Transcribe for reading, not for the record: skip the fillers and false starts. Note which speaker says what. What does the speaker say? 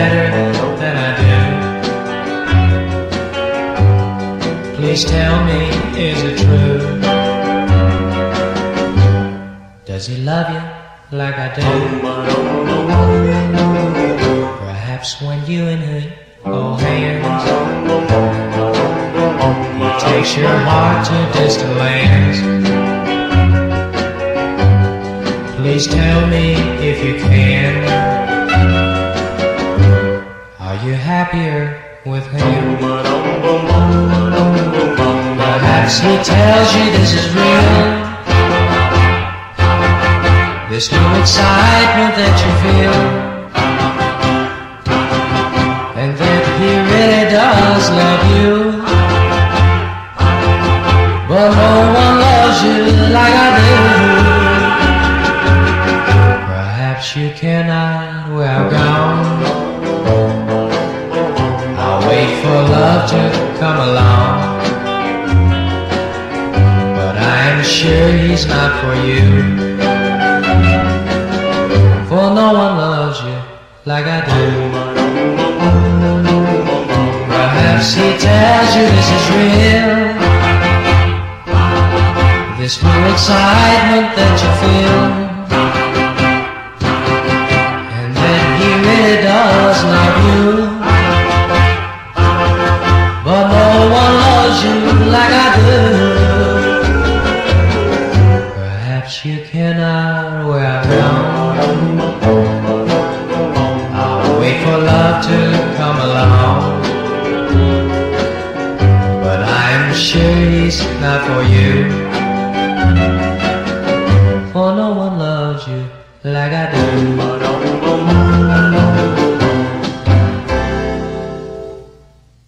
Speaker 1: better than I do. Please tell me, is it true? Does he love you like I do? Perhaps when you and he hold hands, he takes your heart to distant lands. Please tell me if you can, are you happier with him? Perhaps he tells you this is real, this new excitement that you feel, and that he really does love you. But no one loves you like I do. Perhaps you cannot, where I've gone. I'll wait for love to come along, but I'm sure he's not for you. For no one loves you like I do. Perhaps he tells you this is real, this new excitement that you feel, and that he really does love you. But no one loves you like I do. Perhaps you cannot, where I've gone. I'll wait for love to come along, but I'm sure he's not for you. For no one loves you like I do.